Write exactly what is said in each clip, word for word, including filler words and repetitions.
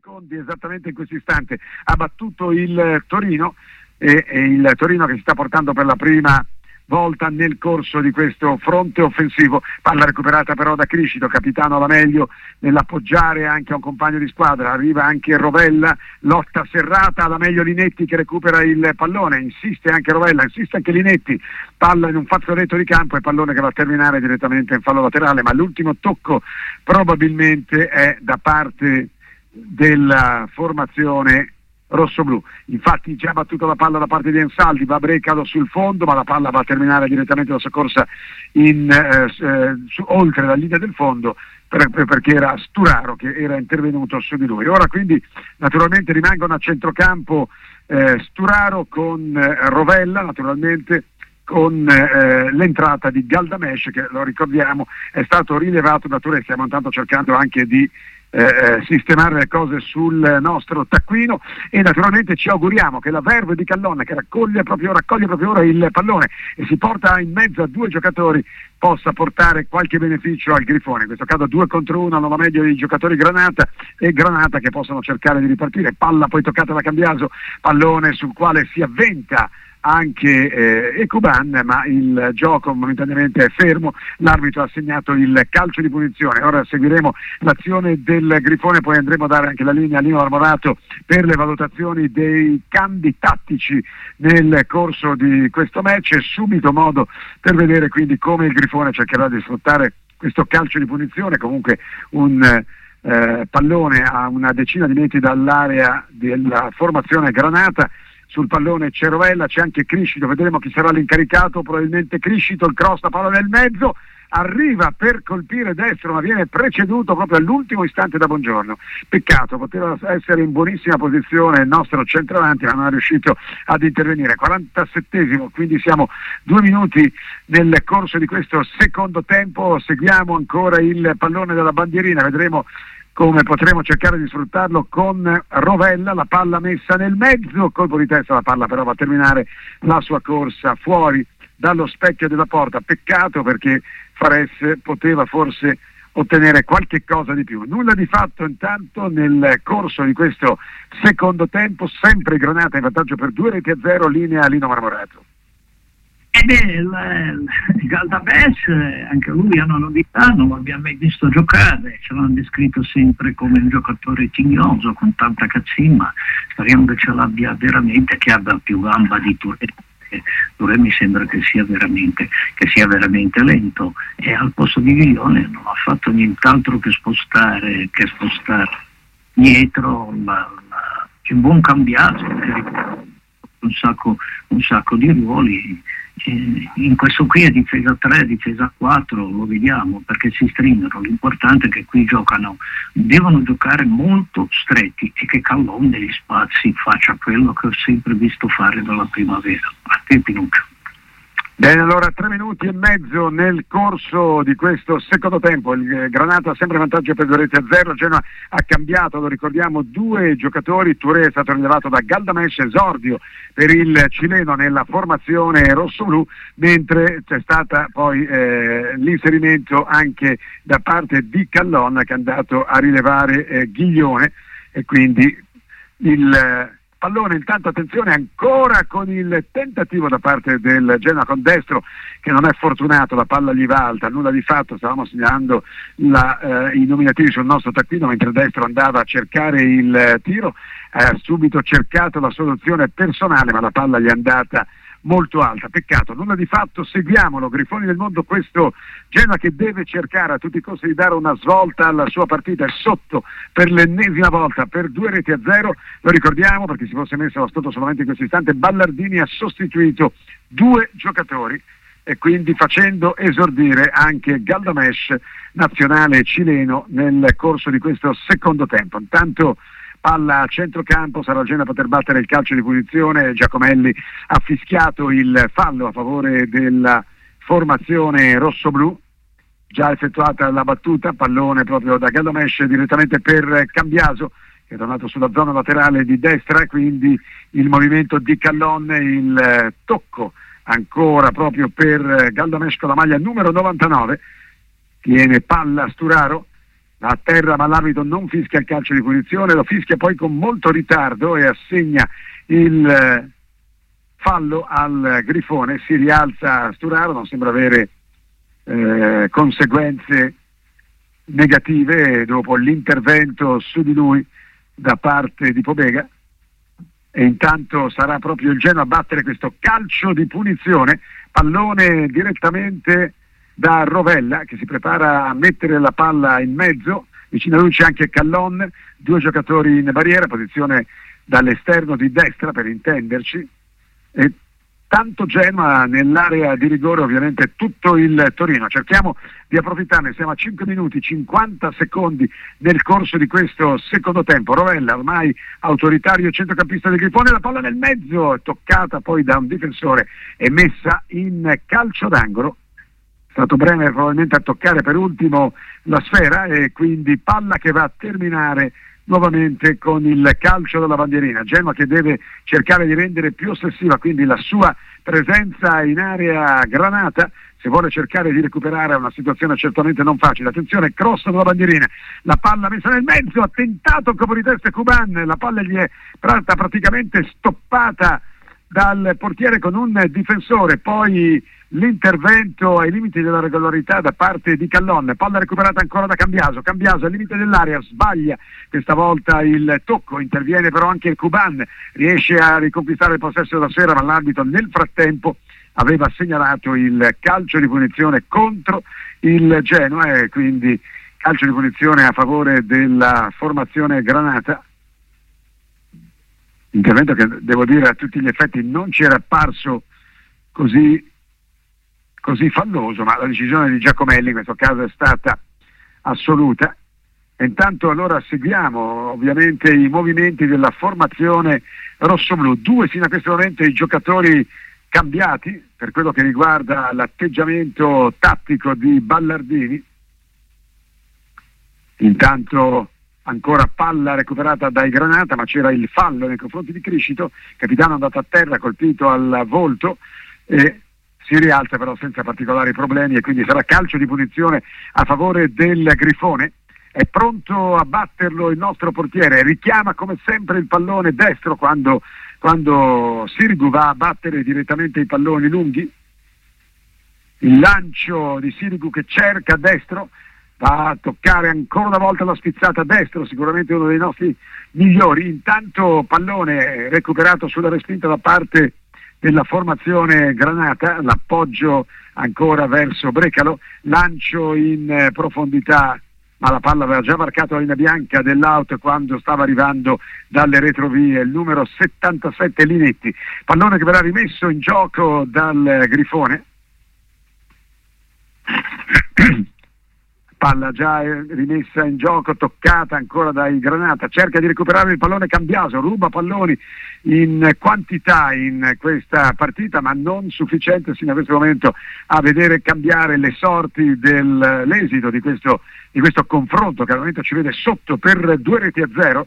secondi esattamente in questo istante ha battuto il Torino e, e il Torino che si sta portando per la prima volta nel corso di questo fronte offensivo. Palla recuperata però da Criscito, capitano alla meglio nell'appoggiare anche a un compagno di squadra, arriva anche Rovella, lotta serrata, alla meglio Linetti che recupera il pallone, insiste anche Rovella, insiste anche Linetti, palla in un fazzoletto di campo e pallone che va a terminare direttamente in fallo laterale, ma l'ultimo tocco probabilmente è da parte della formazione rossoblu. Infatti già battuto la palla da parte di Ansaldi, va Brecalo sul fondo, ma la palla va a terminare direttamente la soccorsa in, eh, su, oltre la linea del fondo per, per, perché era Sturaro che era intervenuto su di lui. Ora quindi naturalmente rimangono a centrocampo eh, Sturaro con eh, Rovella, naturalmente con eh, l'entrata di Galdamesh che, lo ricordiamo, è stato rilevato da Touré. Stiamo intanto cercando anche di Eh, sistemare le cose sul nostro taccuino e naturalmente ci auguriamo che la Verve di Callon, che raccoglie proprio, raccoglie proprio ora il pallone e si porta in mezzo a due giocatori, possa portare qualche beneficio al Grifone, in questo caso due contro uno, non meglio i giocatori Granata e Granata che possono cercare di ripartire. Palla poi toccata da Cambiaso, pallone sul quale si avventa anche eh, Ecuban, ma il gioco momentaneamente è fermo, l'arbitro ha assegnato il calcio di punizione. Ora seguiremo l'azione del Grifone, poi andremo a dare anche la linea a Lino Marmorato per le valutazioni dei cambi tattici nel corso di questo match, e subito modo per vedere quindi come il Grifone cercherà di sfruttare questo calcio di punizione, comunque un eh, pallone a una decina di metri dall'area della formazione Granata. Sul pallone c'è Rovella, c'è anche Criscito, vedremo chi sarà l'incaricato, probabilmente Criscito, il cross, la palla nel mezzo, arriva per colpire destro ma viene preceduto proprio all'ultimo istante da Bongiorno. Peccato, poteva essere in buonissima posizione il nostro centravanti ma non è riuscito ad intervenire. quarantasettesimo, quindi siamo due minuti nel corso di questo secondo tempo, seguiamo ancora il pallone della bandierina, vedremo come potremo cercare di sfruttarlo con Rovella, la palla messa nel mezzo, colpo di testa, la palla però va a terminare la sua corsa fuori dallo specchio della porta. Peccato perché Fares poteva forse ottenere qualche cosa di più. Nulla di fatto intanto nel corso di questo secondo tempo, sempre Granata in vantaggio per due reti a zero, linea Lino Marmorato. E beh, il, il Galdamesh, anche lui è una novità, non lo abbiamo mai visto giocare, ce l'hanno descritto sempre come un giocatore tignoso, con tanta cazzimma, speriamo che ce l'abbia veramente, che abbia più gamba di Touré. Touré mi sembra che sia veramente che sia veramente lento, e al posto di Viglione non ha fatto nient'altro che spostare che spostare dietro la, la, il buon Cambiaso, che un sacco, un sacco di ruoli. In questo qui è difesa tre, difesa quattro, lo vediamo perché si stringono. L'importante è che qui giocano, devono giocare molto stretti e che Callon negli spazi faccia quello che ho sempre visto fare dalla primavera. A te Pinuccio. Bene, allora tre minuti e mezzo nel corso di questo secondo tempo, il Granata ha sempre vantaggio per due reti a zero, Genoa ha cambiaato, lo ricordiamo, due giocatori, Touré è stato rilevato da Galdamesh, esordio per il cileno nella formazione rossoblu, mentre c'è stata poi eh, l'inserimento anche da parte di Callon che è andato a rilevare eh, Ghiglione, e quindi il eh, pallone, intanto attenzione ancora con il tentativo da parte del Genoa con destro che non è fortunato, la palla gli va alta, nulla di fatto, stavamo segnalando la, eh, i nominativi sul nostro taccuino mentre destro andava a cercare il eh, tiro, ha subito cercato la soluzione personale ma la palla gli è andata molto alta, peccato, nulla di fatto. Seguiamolo, Grifoni del Mondo, questo Genoa che deve cercare a tutti i costi di dare una svolta alla sua partita, è sotto per l'ennesima volta per due reti a zero, lo ricordiamo perché si fosse messo sotto solamente in questo istante. Ballardini ha sostituito due giocatori e quindi facendo esordire anche Galdamesh, nazionale cileno, nel corso di questo secondo tempo. Intanto palla a centrocampo, sarà il Genoa a poter battere il calcio di punizione. Giacomelli ha fischiato il fallo a favore della formazione rossoblu, già effettuata la battuta, pallone proprio da Galdamesh direttamente per Cambiaso che è tornato sulla zona laterale di destra, quindi il movimento di Callon, il tocco ancora proprio per Galdamesh con la maglia numero novantanove, tiene palla Sturaro. a terra, ma l'arbitro non fischia il calcio di punizione, lo fischia poi con molto ritardo e assegna il eh, fallo al Grifone. Si rialza Sturaro, non sembra avere eh, conseguenze negative dopo l'intervento su di lui da parte di Pobega, e intanto sarà proprio il Genoa a battere questo calcio di punizione, pallone direttamente da Rovella che si prepara a mettere la palla in mezzo. Vicino a lui c'è anche Callon, due giocatori in barriera, posizione dall'esterno di destra per intenderci, e tanto Genoa nell'area di rigore, ovviamente tutto il Torino. Cerchiamo di approfittarne, siamo a cinque minuti cinquanta secondi nel corso di questo secondo tempo. Rovella, ormai autoritario centrocampista del Grifone, la palla nel mezzo, toccata poi da un difensore e messa in calcio d'angolo. È stato Bremer probabilmente a toccare per ultimo la sfera, e quindi palla che va a terminare nuovamente con il calcio della bandierina. Genoa che deve cercare di rendere più ossessiva quindi la sua presenza in area granata, se vuole cercare di recuperare una situazione certamente non facile. Attenzione, cross della bandierina, la palla messa nel mezzo, ha tentato il colpo di testa Cuban, la palla gli è stata praticamente stoppata dal portiere con un difensore, poi l'intervento ai limiti della regolarità da parte di Callon, palla recuperata ancora da Cambiaso, Cambiaso al limite dell'area, sbaglia questa volta il tocco, interviene però anche Cuban, riesce a riconquistare il possesso della sfera, ma l'arbitro nel frattempo aveva segnalato il calcio di punizione contro il Genoa, e quindi calcio di punizione a favore della formazione granata. Intervento che devo dire a tutti gli effetti non ci era apparso così così falloso, ma la decisione di Giacomelli in questo caso è stata assoluta. E intanto allora seguiamo ovviamente i movimenti della formazione rossoblù. Due sino a questo momento i giocatori cambiati per quello che riguarda l'atteggiamento tattico di Ballardini. Intanto ancora palla recuperata dai Granata, ma c'era il fallo nei confronti di Criscito, capitano è andato a terra colpito al volto e si rialza però senza particolari problemi, e quindi sarà calcio di punizione a favore del Grifone. È pronto a batterlo il nostro portiere, richiama come sempre il pallone destro quando, quando Sirigu va a battere direttamente i palloni lunghi. Il lancio di Sirigu che cerca destro, va a toccare ancora una volta la spizzata a destro, sicuramente uno dei nostri migliori. Intanto pallone recuperato sulla respinta da parte della formazione Granata, l'appoggio ancora verso Brecalo, lancio in profondità, ma la palla aveva già marcato la linea bianca dell'out quando stava arrivando dalle retrovie il numero settantasette Linetti. Pallone che verrà rimesso in gioco dal Grifone. Palla già rimessa in gioco, toccata ancora dai Granata, cerca di recuperare il pallone Cambiaso, ruba palloni in quantità in questa partita, ma non sufficiente sino a questo momento a vedere cambiare le sorti dell'esito di questo, di questo confronto che al momento ci vede sotto per due reti a zero.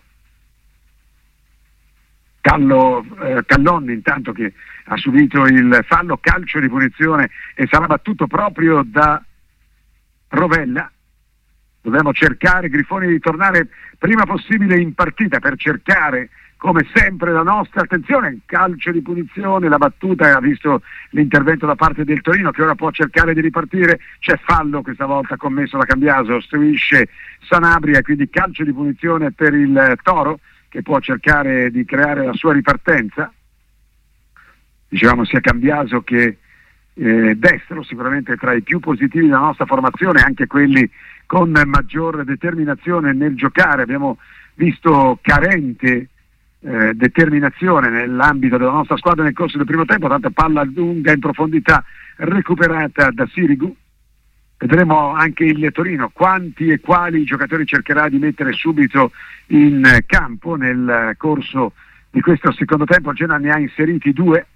Callo, eh, Callon intanto che ha subito il fallo, calcio di punizione, e sarà battuto proprio da Rovella. Dobbiamo cercare, Grifoni, di tornare prima possibile in partita per cercare come sempre la nostra attenzione. Calcio di punizione, la battuta ha visto l'intervento da parte del Torino che ora può cercare di ripartire, c'è fallo questa volta commesso da Cambiaso, ostruisce Sanabria, quindi calcio di punizione per il Toro che può cercare di creare la sua ripartenza. Dicevamo sia Cambiaso che eh, destro, sicuramente tra i più positivi della nostra formazione, anche quelli con maggior determinazione nel giocare. Abbiamo visto carente eh, determinazione nell'ambito della nostra squadra nel corso del primo tempo, tanta palla lunga in profondità recuperata da Sirigu. Vedremo anche il Torino quanti e quali giocatori cercherà di mettere subito in campo nel corso di questo secondo tempo. Genoa ne ha inseriti due.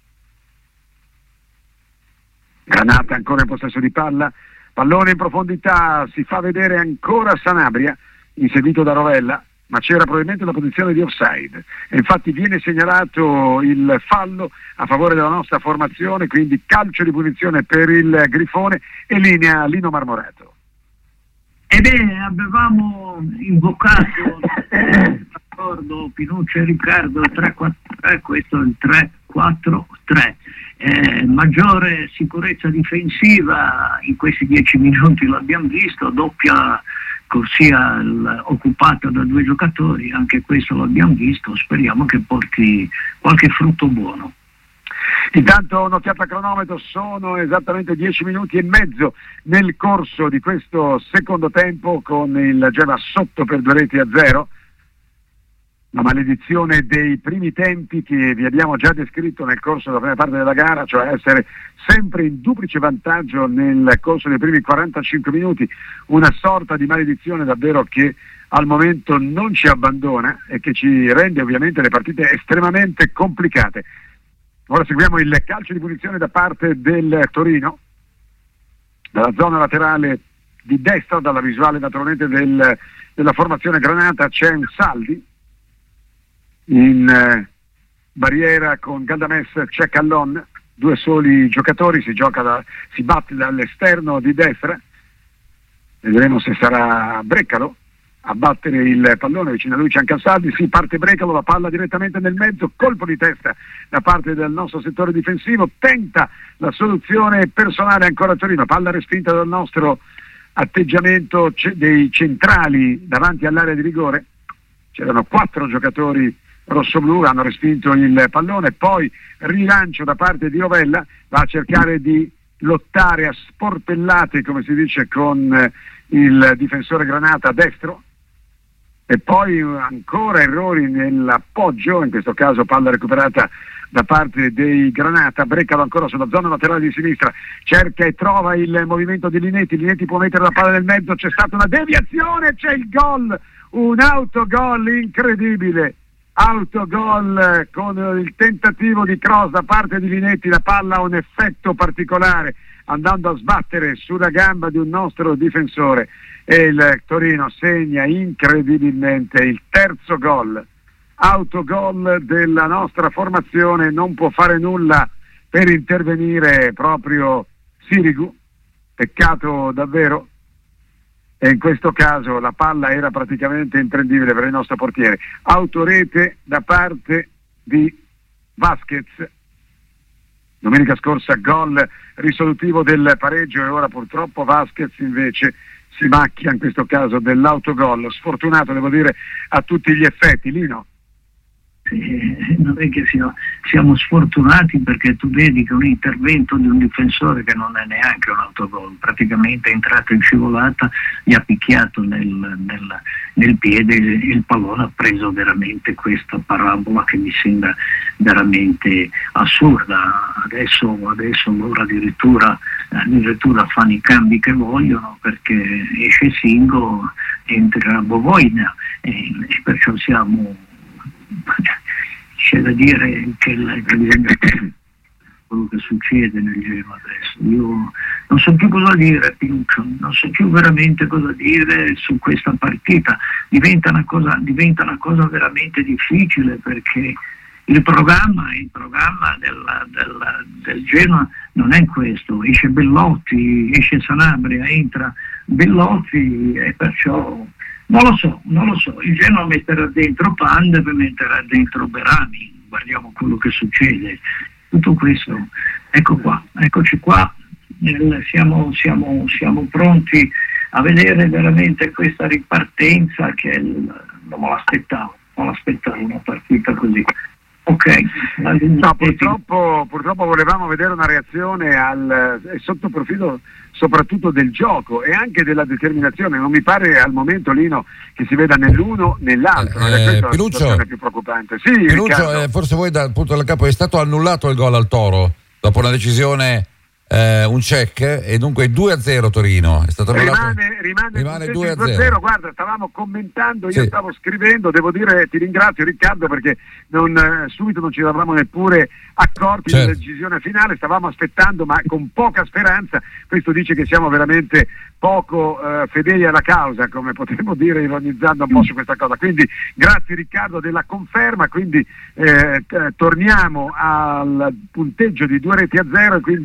Granata ancora in possesso di palla, pallone in profondità, si fa vedere ancora Sanabria inseguito da Rovella, ma c'era probabilmente la posizione di offside e infatti viene segnalato il fallo a favore della nostra formazione, quindi calcio di punizione per il Grifone e linea Lino Marmorato. Ebbene, avevamo invocato l'accordo Pinuccio e Riccardo tre quattro tre, questo è il tre quattro tre. Eh, maggiore sicurezza difensiva in questi dieci minuti l'abbiamo visto, doppia corsia l- occupata da due giocatori, anche questo l'abbiamo visto, speriamo che porti qualche frutto buono. Intanto un'occhiata a cronometro, sono esattamente dieci minuti e mezzo nel corso di questo secondo tempo, con il Genoa sotto per due reti a zero. La maledizione dei primi tempi che vi abbiamo già descritto nel corso della prima parte della gara, cioè essere sempre in duplice vantaggio nel corso dei primi quarantacinque minuti, una sorta di maledizione davvero che al momento non ci abbandona e che ci rende ovviamente le partite estremamente complicate. Ora seguiamo il calcio di punizione da parte del Torino, dalla zona laterale di destra, dalla visuale naturalmente del, della formazione granata c'è un Saldi, in eh, barriera con Galdames c'è Callon, due soli giocatori, si gioca da, si batte dall'esterno di destra, vedremo se sarà Brecalo a battere il pallone, vicino a lui c'è anche Saldi, si parte Brecalo, la palla direttamente nel mezzo, colpo di testa da parte del nostro settore difensivo, tenta la soluzione personale ancora a Torino, palla respinta dal nostro atteggiamento c- dei centrali davanti all'area di rigore, c'erano quattro giocatori rossoblù, hanno respinto il pallone, poi rilancio da parte di Rovella, va a cercare di lottare a sportellate, come si dice, con il difensore Granata a destro, e poi ancora errori nell'appoggio, in questo caso palla recuperata da parte dei Granata, Brecalo ancora sulla zona laterale di sinistra, cerca e trova il movimento di Linetti, Linetti può mettere la palla nel mezzo, c'è stata una deviazione, c'è il gol, un autogol incredibile, autogol con il tentativo di cross da parte di Linetti, la palla ha un effetto particolare andando a sbattere sulla gamba di un nostro difensore e il Torino segna incredibilmente il terzo gol, autogol della nostra formazione, non può fare nulla per intervenire proprio Sirigu, peccato davvero, e in questo caso la palla era praticamente imprendibile per il nostro portiere. Autorete da parte di Vasquez, domenica scorsa gol risolutivo del pareggio e ora purtroppo Vasquez invece si macchia in questo caso dell'autogol, sfortunato devo dire a tutti gli effetti. Lino? Eh, non è che siamo, siamo sfortunati, perché tu vedi che un intervento di un difensore che non è neanche un autogol, praticamente è entrato in scivolata, gli ha picchiato nel, nel, nel piede e il pallone ha preso veramente questa parabola che mi sembra veramente assurda. Adesso, adesso loro addirittura, addirittura fanno i cambi che vogliono, perché esce Singo, entra Bovoina e, e perciò siamo, c'è da dire che, il, che bisogna quello che succede nel Genoa adesso. Io non so più cosa dire, Pinuccio, non so più veramente cosa dire su questa partita, diventa una cosa, diventa una cosa veramente difficile, perché il programma, il programma della, della, del Genoa non è questo, esce Bellotti, esce Sanabria, entra Bellotti e perciò non lo so, non lo so, il Genoa metterà dentro Pandev, metterà dentro Berami, guardiamo quello che succede, tutto questo, ecco qua, eccoci qua, nel, siamo, siamo, siamo pronti a vedere veramente questa ripartenza che il, non me l'aspettavo, non l'aspettavo una partita così. Ok, no, purtroppo, purtroppo volevamo vedere una reazione al, eh, sotto profilo soprattutto del gioco e anche della determinazione. Non mi pare al momento, Lino, che si veda né l'uno né l'altro, eh, ed è questa Pinuccio, la situazione più preoccupante. Sì, Pinuccio, eh, forse voi dal punto del capo, è stato annullato il gol al Toro dopo una decisione, eh, un check, e dunque due a zero Torino è stato rimane, rimane, rimane due a zero. Guarda, stavamo commentando, io sì. stavo scrivendo, devo dire, ti ringrazio Riccardo, perché non, eh, subito non ci eravamo neppure accorti certo. della decisione finale, stavamo aspettando ma con poca speranza. Questo dice che siamo veramente poco eh, fedeli alla causa, come potremmo dire ironizzando un po' su questa cosa. Quindi grazie Riccardo della conferma, quindi eh, t- torniamo al punteggio di due reti a zero e quindi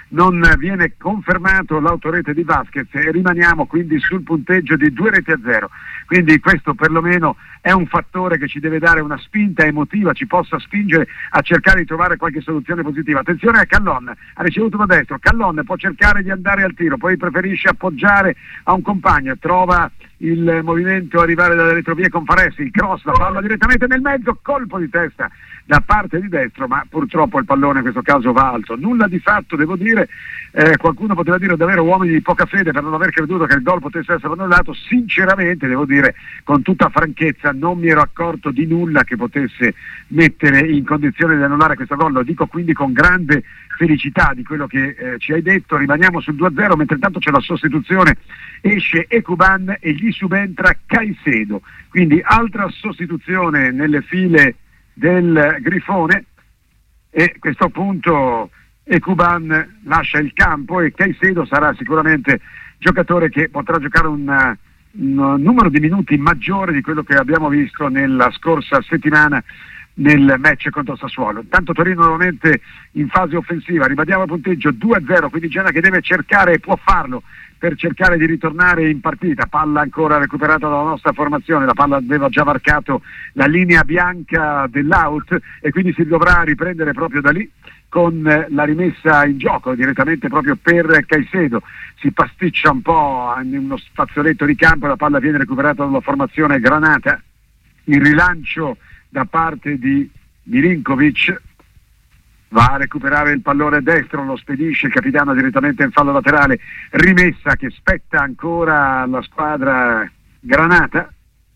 non viene confermato l'autorete di Vasquez e rimaniamo quindi sul punteggio di due reti a zero. Quindi questo perlomeno è un fattore che ci deve dare una spinta emotiva, ci possa spingere a cercare di trovare qualche soluzione positiva. Attenzione a Callon, ha ricevuto da destro, Callon può cercare di andare al tiro, poi preferisce appoggiare a un compagno, trova il movimento arrivare dalle retrovie con Faressi, il cross, la palla direttamente nel mezzo, colpo di testa da parte di destro, ma purtroppo il pallone in questo caso va alto. Nulla di fatto, devo dire, eh, qualcuno poteva dire davvero uomini di poca fede per non aver creduto che il gol potesse essere annullato. Sinceramente devo dire con tutta franchezza non mi ero accorto di nulla che potesse mettere in condizione di annullare questo gol, lo dico quindi con grande felicità di quello che eh, ci hai detto. Rimaniamo sul due a zero, mentre intanto c'è la sostituzione, esce Ekuban e gli subentra Caicedo, quindi altra sostituzione nelle file del Grifone, e a questo punto Ekuban lascia il campo e Caicedo sarà sicuramente giocatore che potrà giocare un, un numero di minuti maggiore di quello che abbiamo visto nella scorsa settimana nel match contro Sassuolo. Tanto Torino nuovamente in fase offensiva, ribadiamo il punteggio due a zero, quindi Genoa che deve cercare, e può farlo, per cercare di ritornare in partita. Palla ancora recuperata dalla nostra formazione, la palla aveva già varcato la linea bianca dell'out e quindi si dovrà riprendere proprio da lì con la rimessa in gioco direttamente proprio per Caicedo. Si pasticcia un po' in uno spazioletto di campo, la palla viene recuperata dalla formazione Granata, il rilancio da parte di Milinkovic, va a recuperare il pallone destro, lo spedisce il capitano direttamente in fallo laterale, rimessa che spetta ancora alla squadra Granata.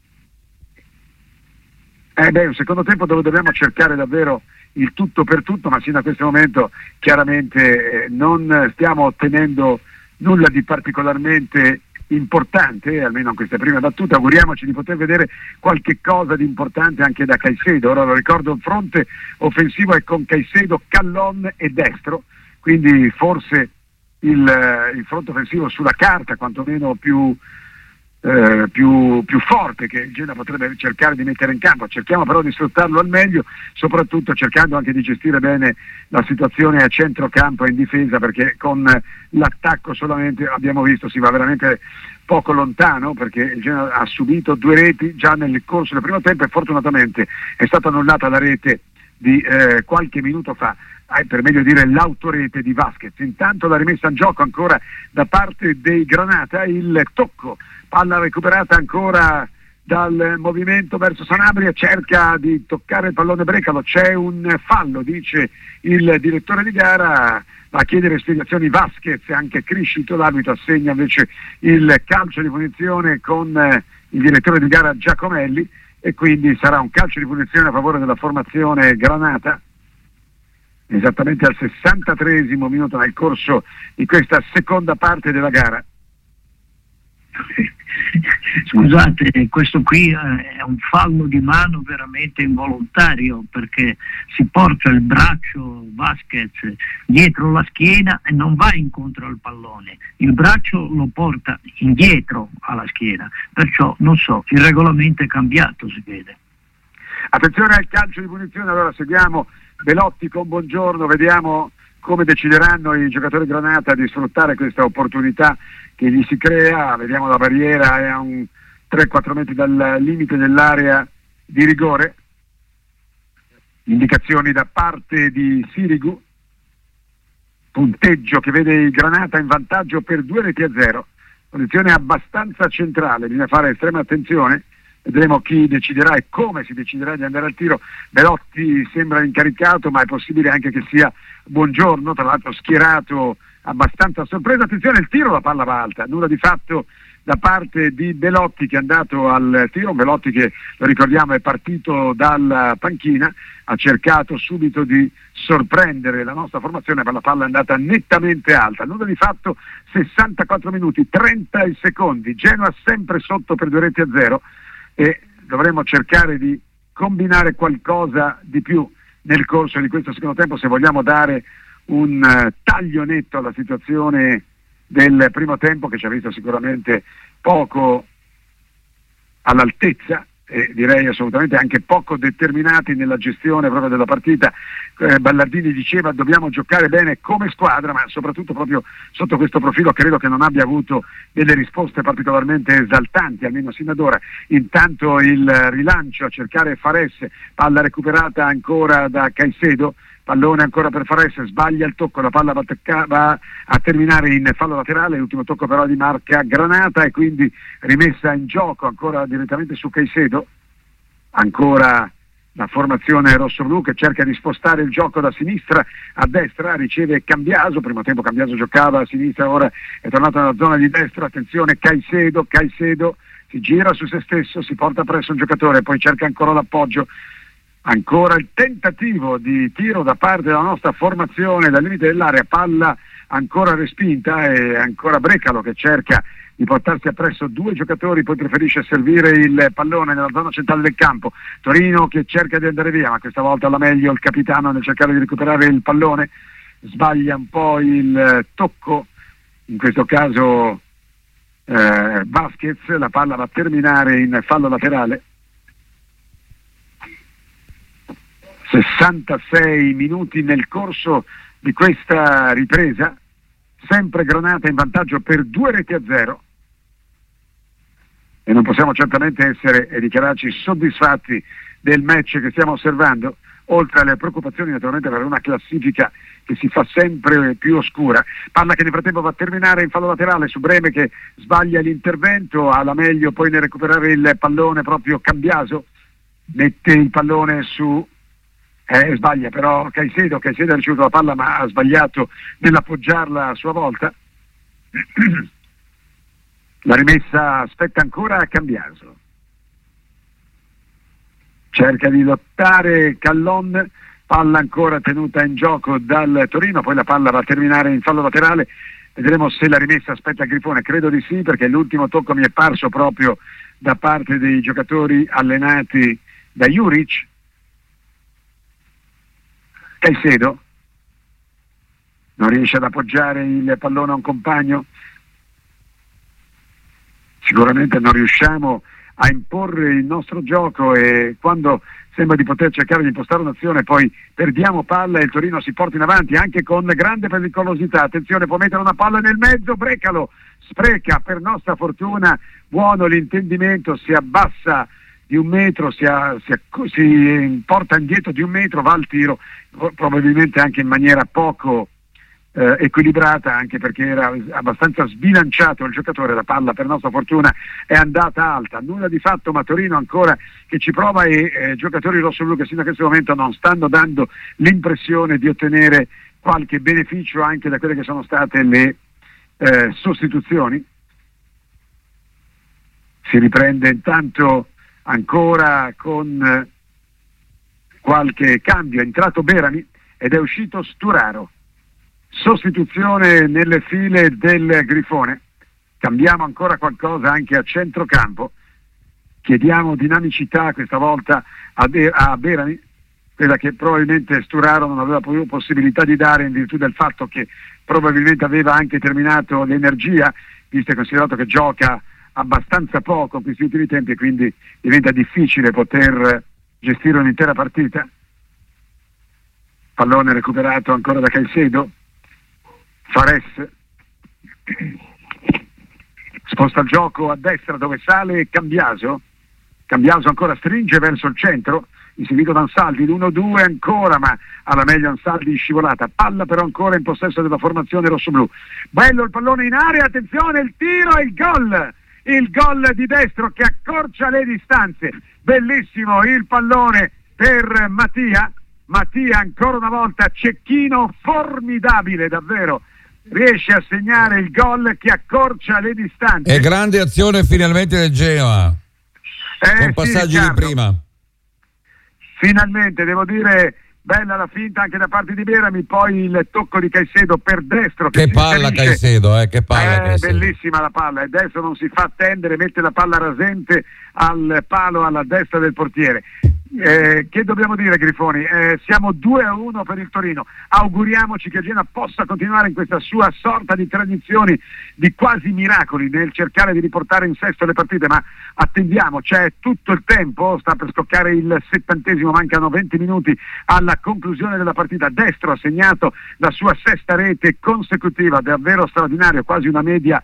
Eh beh, un secondo tempo dove dobbiamo cercare davvero il tutto per tutto, ma sino a questo momento chiaramente eh, non stiamo ottenendo nulla di particolarmente importante, almeno in queste prime battute. Auguriamoci di poter vedere qualche cosa di importante anche da Caicedo. Ora lo ricordo, il fronte offensivo è con Caicedo, Callon e destro, quindi forse il, il fronte offensivo sulla carta quantomeno più Eh, più, più forte che il Genoa potrebbe cercare di mettere in campo. Cerchiamo però di sfruttarlo al meglio, soprattutto cercando anche di gestire bene la situazione a centrocampo e in difesa, perché con l'attacco solamente abbiamo visto si va veramente poco lontano, perché il Genoa ha subito due reti già nel corso del primo tempo e fortunatamente è stata annullata la rete di eh, qualche minuto fa, eh, per meglio dire l'autorete di Vasquez. Intanto la rimessa in gioco ancora da parte dei Granata, il tocco, palla recuperata ancora dal movimento verso Sanabria, cerca di toccare il pallone Brecalo, c'è un fallo, dice il direttore di gara, va a chiedere spiegazioni Vasquez, anche Criscito, l'arbitro assegna invece il calcio di punizione con eh, il direttore di gara Giacomelli, e quindi sarà un calcio di punizione a favore della formazione Granata, esattamente al sessantatreesimo minuto nel corso di questa seconda parte della gara. Scusate, questo qui è un fallo di mano veramente involontario, perché si porta il braccio Vasquez dietro la schiena e non va incontro al pallone, il braccio lo porta indietro alla schiena, perciò non so, il regolamento è cambiato, si vede. Attenzione al calcio di punizione, allora seguiamo Belotti con Buongiorno, vediamo come decideranno i giocatori Granata di sfruttare questa opportunità che gli si crea. Vediamo la barriera è a un tre quattro metri dal limite dell'area di rigore, indicazioni da parte di Sirigu, punteggio che vede il Granata in vantaggio per due reti a zero, posizione abbastanza centrale, bisogna fare estrema attenzione. Vedremo chi deciderà e come si deciderà di andare al tiro. Belotti sembra incaricato, ma è possibile anche che sia Buongiorno, tra l'altro schierato abbastanza a sorpresa. Attenzione, il tiro, la palla va alta, nulla di fatto da parte di Belotti che è andato al tiro. Belotti che, lo ricordiamo, è partito dalla panchina, ha cercato subito di sorprendere la nostra formazione, ma la palla è andata nettamente alta. Nulla di fatto, sessantaquattro minuti, trenta secondi, Genoa sempre sotto per due reti a zero, e dovremo cercare di combinare qualcosa di più nel corso di questo secondo tempo se vogliamo dare un uh, taglio netto alla situazione del primo tempo, che ci ha visto sicuramente poco all'altezza e direi assolutamente anche poco determinati nella gestione proprio della partita. eh, Ballardini diceva dobbiamo giocare bene come squadra, ma soprattutto proprio sotto questo profilo credo che non abbia avuto delle risposte particolarmente esaltanti, almeno sino ad ora. Intanto il rilancio a cercare Fares, palla recuperata ancora da Caicedo, pallone ancora per Fares, sbaglia il tocco, la palla va a, tocca, va a terminare in fallo laterale, l'ultimo tocco però di marca Granata e quindi rimessa in gioco ancora direttamente su Caicedo. Ancora la formazione rossoblu che cerca di spostare il gioco da sinistra a destra, riceve Cambiaso, primo tempo Cambiaso giocava a sinistra, ora è tornato nella zona di destra, attenzione Caicedo, Caicedo si gira su se stesso, si porta presso un giocatore, poi cerca ancora l'appoggio. Ancora il tentativo di tiro da parte della nostra formazione dal limite dell'area, palla ancora respinta e ancora Brecalo che cerca di portarsi appresso due giocatori, poi preferisce servire il pallone nella zona centrale del campo. Torino che cerca di andare via, ma questa volta alla meglio il capitano nel cercare di recuperare il pallone, sbaglia un po' il tocco, in questo caso eh, Vasquez, la palla va a terminare in fallo laterale. sessantasei minuti nel corso di questa ripresa, sempre Granata in vantaggio per due reti a zero e non possiamo certamente essere e dichiararci soddisfatti del match che stiamo osservando, oltre alle preoccupazioni naturalmente per una classifica che si fa sempre più oscura. Palla che nel frattempo va a terminare in fallo laterale su Breme che sbaglia l'intervento, alla meglio poi nel recuperare il pallone proprio Cambiaso, mette il pallone su Eh, sbaglia però Caicedo, Caicedo ha ricevuto la palla ma ha sbagliato nell'appoggiarla a sua volta. La rimessa aspetta ancora a Cambiaso, cerca di lottare Callon, palla ancora tenuta in gioco dal Torino, poi la palla va a terminare in fallo laterale, vedremo se la rimessa aspetta a Grifone, credo di sì perché l'ultimo tocco mi è parso proprio da parte dei giocatori allenati da Juric. Caicedo non riesce ad appoggiare il pallone a un compagno, sicuramente non riusciamo a imporre il nostro gioco e quando sembra di poter cercare di impostare un'azione poi perdiamo palla e il Torino si porta in avanti anche con grande pericolosità. Attenzione, può mettere una palla nel mezzo, Brecalo spreca, per nostra fortuna buono l'intendimento, si abbassa di un metro, si, ha, si, si porta indietro di un metro, va al tiro, probabilmente anche in maniera poco eh, equilibrata, anche perché era abbastanza sbilanciato il giocatore, la palla per nostra fortuna è andata alta, nulla di fatto, ma Torino ancora che ci prova e eh, giocatori rossoblu che sino a questo momento non stanno dando l'impressione di ottenere qualche beneficio anche da quelle che sono state le eh, sostituzioni. Si riprende intanto ancora con eh, qualche cambio, è entrato Berami ed è uscito Sturaro, sostituzione nelle file del Grifone. Cambiamo ancora qualcosa anche a centrocampo, chiediamo dinamicità questa volta a, De- a Berami, quella che probabilmente Sturaro non aveva più possibilità di dare in virtù del fatto che probabilmente aveva anche terminato l'energia, visto e considerato che gioca abbastanza poco in questi ultimi tempi e quindi diventa difficile poter gestire un'intera partita. Pallone recuperato ancora da Caicedo, Fares sposta il gioco a destra dove sale Cambiaso, Cambiaso ancora stringe verso il centro, inseguito da Ansaldi, l'uno due ancora, ma alla meglio Ansaldi scivolata, palla però ancora in possesso della formazione rossoblu. Bello il pallone in area, attenzione, il tiro e il gol! Il gol di Destro che accorcia le distanze, bellissimo il pallone per Mattia, Mattia ancora una volta cecchino formidabile davvero, riesce a segnare il gol che accorcia le distanze. E grande azione finalmente del Genoa, eh, con passaggi sì, di prima. Finalmente devo dire bella la finta anche da parte di Berami, poi il tocco di Caicedo per Destro che, che palla Caicedo, eh, che palla eh, Caicedo. Bellissima la palla, e Destro non si fa attendere, mette la palla rasente al palo alla destra del portiere. Eh, che dobbiamo dire, Grifoni? Eh, siamo due a uno per il Torino. Auguriamoci che Genoa possa continuare in questa sua sorta di tradizioni, di quasi miracoli nel cercare di riportare in sesto le partite, ma attendiamo, c'è tutto il tempo, sta per scoccare il settantesimo, mancano venti minuti alla conclusione della partita. Destro ha segnato la sua sesta rete consecutiva, davvero straordinario, quasi una media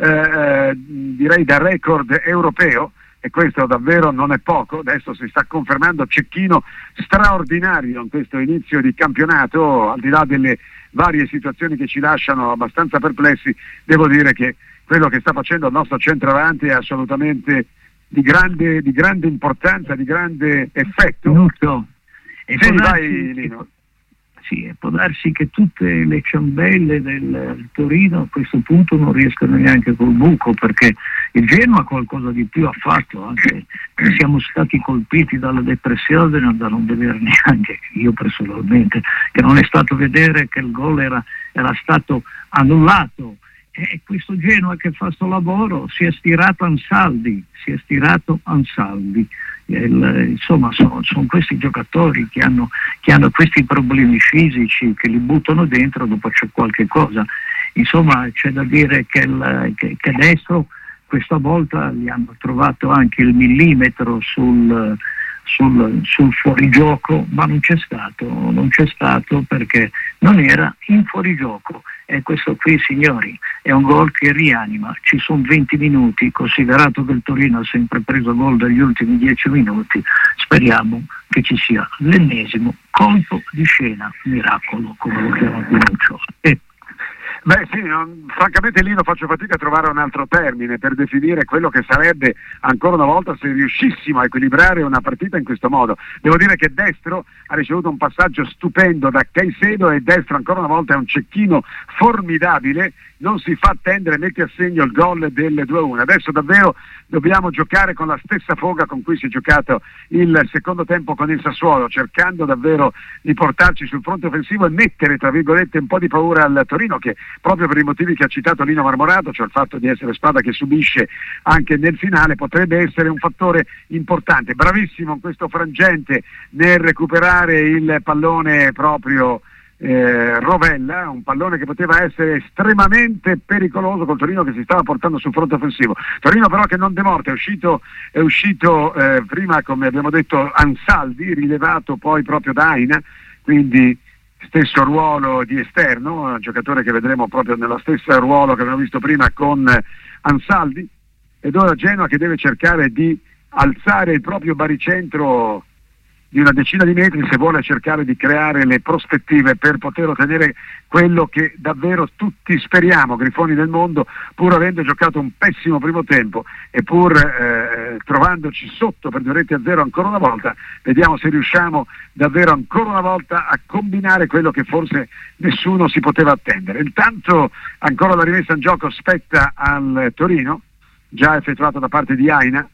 eh, direi da record europeo. E questo davvero non è poco. Adesso si sta confermando cecchino straordinario in questo inizio di campionato, al di là delle varie situazioni che ci lasciano abbastanza perplessi. Devo dire che quello che sta facendo il nostro centravanti è assolutamente di grande, di grande importanza, di grande effetto. Minuto. E sì, darsi, vai Lino. Sì, può darsi che tutte le ciambelle del Torino a questo punto non riescono neanche col buco, perché il Genoa qualcosa di più ha fatto, anche siamo stati colpiti dalla depressione da non vedere neanche, io personalmente, che non è stato vedere che il gol era, era stato annullato. E questo Genoa che fa sto lavoro si è stirato Ansaldi, si è stirato Ansaldi. Il, insomma sono, sono questi giocatori che hanno, che hanno questi problemi fisici, che li buttano dentro, dopo c'è qualche cosa. Insomma c'è da dire che, il, che, che adesso questa volta gli hanno trovato anche il millimetro sul, sul, sul fuorigioco, ma non c'è stato, non c'è stato perché non era in fuorigioco. E questo qui, signori, è un gol che rianima. Ci sono venti minuti, considerato che il Torino ha sempre preso gol dagli ultimi dieci minuti, speriamo che ci sia l'ennesimo colpo di scena, miracolo, come lo chiama Pinuccio. E Beh sì, non, francamente Lino faccio fatica a trovare un altro termine per definire quello che sarebbe ancora una volta se riuscissimo a equilibrare una partita in questo modo. Devo dire che Destro ha ricevuto un passaggio stupendo da Caicedo e Destro ancora una volta è un cecchino formidabile, non si fa attendere, mette a segno il gol del due a uno. Adesso davvero dobbiamo giocare con la stessa foga con cui si è giocato il secondo tempo con il Sassuolo, cercando davvero di portarci sul fronte offensivo e mettere tra virgolette un po' di paura al Torino, che proprio per i motivi che ha citato Lino Marmorato, cioè il fatto di essere squadra che subisce anche nel finale, potrebbe essere un fattore importante. Bravissimo in questo frangente nel recuperare il pallone proprio eh, Rovella, un pallone che poteva essere estremamente pericoloso col Torino che si stava portando sul fronte offensivo. Torino però che non demorta, è uscito, è uscito eh, prima, come abbiamo detto, Ansaldi, rilevato poi proprio da Aina, quindi stesso ruolo di esterno, un giocatore che vedremo proprio nella stessa ruolo che abbiamo visto prima con Ansaldi, ed ora Genoa che deve cercare di alzare il proprio baricentro di una decina di metri se vuole cercare di creare le prospettive per poter ottenere quello che davvero tutti speriamo, Grifoni del mondo, pur avendo giocato un pessimo primo tempo e pur eh, trovandoci sotto per due reti a zero ancora una volta, vediamo se riusciamo davvero ancora una volta a combinare quello che forse nessuno si poteva attendere. Intanto ancora la rimessa in gioco spetta al Torino, già effettuata da parte di Aina,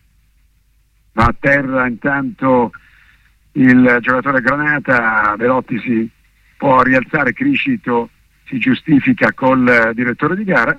va a terra intanto il giocatore Granata, Belotti si può rialzare, Criscito si giustifica col direttore di gara,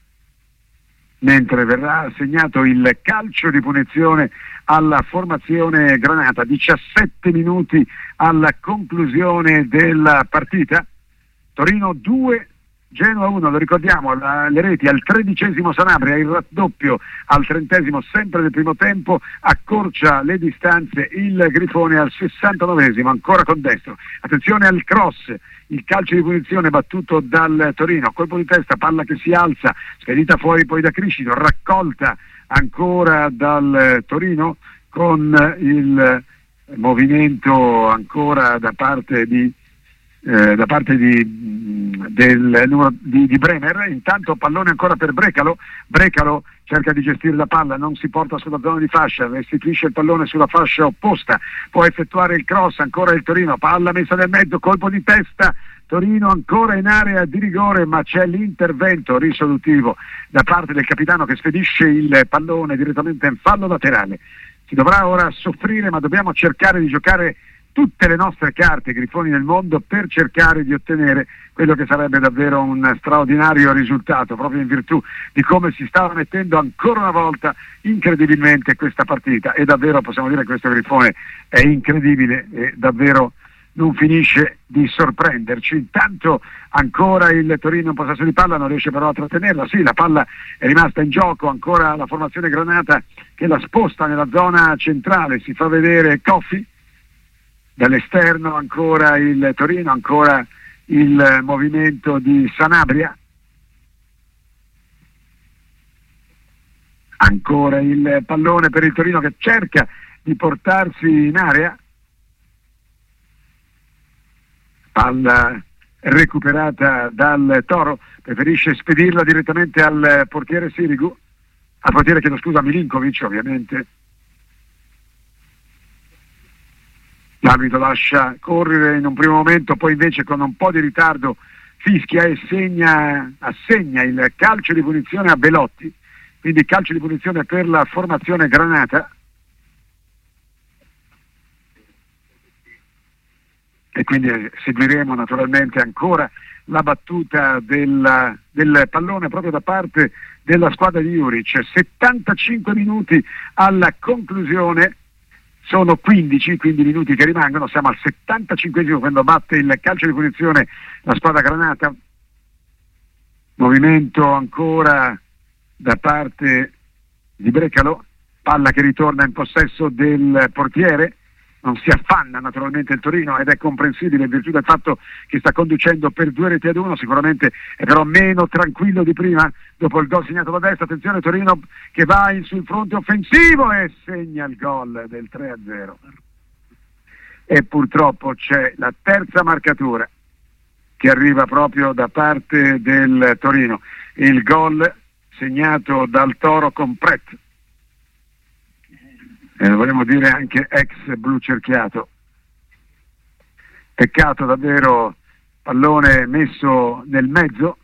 mentre verrà assegnato il calcio di punizione alla formazione Granata. diciassette minuti alla conclusione della partita, Torino due, Genoa uno, lo ricordiamo, la, le reti al tredicesimo Sanabria, il raddoppio al trentesimo sempre del primo tempo, accorcia le distanze il Grifone al sessantanovesimo, ancora con Destro. Attenzione al cross, il calcio di punizione battuto dal Torino, colpo di testa, palla che si alza, spedita fuori poi da Criscito, raccolta ancora dal Torino con il movimento ancora da parte di Eh, da parte di, del, di, di Bremer. Intanto pallone ancora per Brecalo, Brecalo cerca di gestire la palla, non si porta sulla zona di fascia, restituisce il pallone sulla fascia opposta, può effettuare il cross, ancora il Torino, palla messa nel mezzo, colpo di testa, Torino ancora in area di rigore, ma c'è l'intervento risolutivo da parte del capitano che spedisce il pallone direttamente in fallo laterale. Si dovrà ora soffrire, ma dobbiamo cercare di giocare tutte le nostre carte, Grifoni del mondo, per cercare di ottenere quello che sarebbe davvero un straordinario risultato, proprio in virtù di come si stava mettendo ancora una volta incredibilmente questa partita. E davvero possiamo dire che questo Grifone è incredibile e davvero non finisce di sorprenderci. Intanto ancora il Torino in possesso di palla, non riesce però a trattenerla. Sì, la palla è rimasta in gioco, ancora la formazione granata che la sposta nella zona centrale, si fa vedere Coffi dall'esterno, ancora il Torino, ancora il movimento di Sanabria, ancora il pallone per il Torino che cerca di portarsi in area, palla recuperata dal Toro, preferisce spedirla direttamente al portiere Sirigu, al portiere chiedo scusa Milinkovic ovviamente. L'arbitro lascia correre in un primo momento, poi invece con un po' di ritardo fischia e segna, assegna il calcio di punizione a Belotti, quindi calcio di punizione per la formazione granata. E quindi seguiremo naturalmente ancora la battuta del, del pallone proprio da parte della squadra di Juric. settantacinque minuti alla conclusione, sono quindici, quindi minuti che rimangono, siamo al settantacinquesimo quando batte il calcio di punizione la squadra granata. Movimento ancora da parte di Brecalo, palla che ritorna in possesso del portiere. Non si affanna naturalmente il Torino ed è comprensibile in virtù del fatto che sta conducendo per due reti ad uno, sicuramente è però meno tranquillo di prima dopo il gol segnato da destra. Attenzione, Torino che va in, sul fronte offensivo e segna il gol del tre a zero. E purtroppo c'è la terza marcatura che arriva proprio da parte del Torino, il gol segnato dal Toro con Pret. Eh, vogliamo dire anche ex blu cerchiato. Peccato davvero, pallone messo nel mezzo.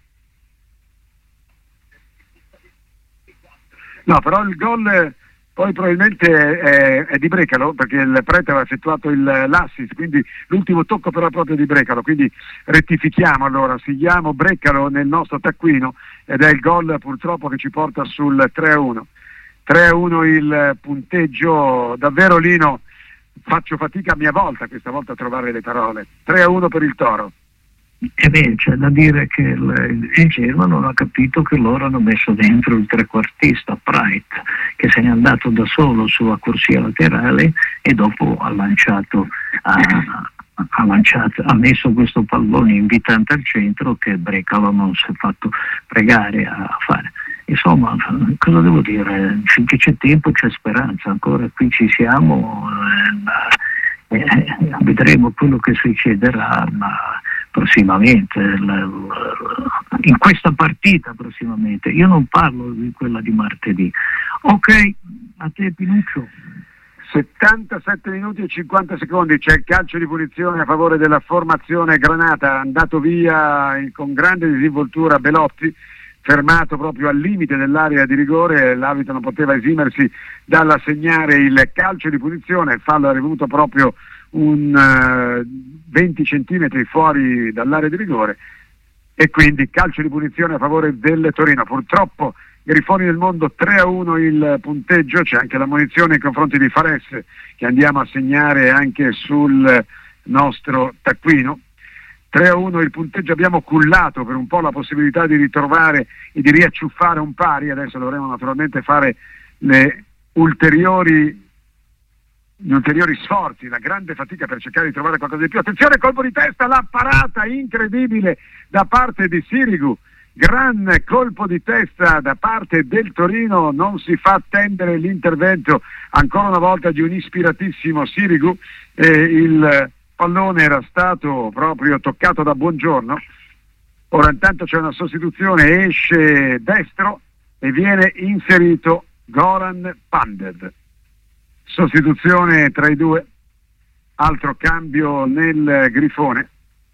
No, però il gol poi probabilmente è, è di Brecalo, perché il Prete aveva effettuato il, l'assist, quindi l'ultimo tocco però è proprio di Brecalo, quindi rettifichiamo allora, seguiamo Brecalo nel nostro taccuino ed è il gol purtroppo che ci porta sul tre a uno. tre a uno il punteggio, davvero Lino faccio fatica a mia volta questa volta a trovare le parole. tre a uno per il Toro. E beh, c'è da dire che il, il Genoa non ha capito che loro hanno messo dentro il trequartista Praet, che se n'è andato da solo sulla corsia laterale e dopo ha lanciato ha, ha, lanciato, ha messo questo pallone invitante al centro che Brecalo non si è fatto pregare a fare. Insomma, cosa devo dire? Finché c'è tempo c'è speranza, ancora qui ci siamo, eh, eh, vedremo quello che succederà ma prossimamente, in questa partita prossimamente. Io non parlo di quella di martedì. Ok, a te Pinuccio. settantasette minuti e cinquanta secondi, c'è il calcio di punizione a favore della formazione granata, andato via con grande disinvoltura Belotti, fermato proprio al limite dell'area di rigore, l'arbitro non poteva esimersi dall'assegnare il calcio di punizione, il fallo è arrivato proprio un uh, venti centimetri fuori dall'area di rigore e quindi calcio di punizione a favore del Torino. Purtroppo Grifoni del mondo tre a uno il punteggio, c'è anche la munizione nei confronti di Fares che andiamo a segnare anche sul nostro taccuino. tre a uno il punteggio, abbiamo cullato per un po' la possibilità di ritrovare e di riacciuffare un pari, adesso dovremo naturalmente fare le ulteriori, gli ulteriori sforzi, la grande fatica per cercare di trovare qualcosa di più. Attenzione, colpo di testa, la parata incredibile da parte di Sirigu, gran colpo di testa da parte del Torino, non si fa attendere l'intervento ancora una volta di un ispiratissimo Sirigu e il pallone era stato proprio toccato da Buongiorno. Ora intanto c'è una sostituzione, esce destro e viene inserito Goran Pandev. Sostituzione tra i due, altro cambio nel Grifone,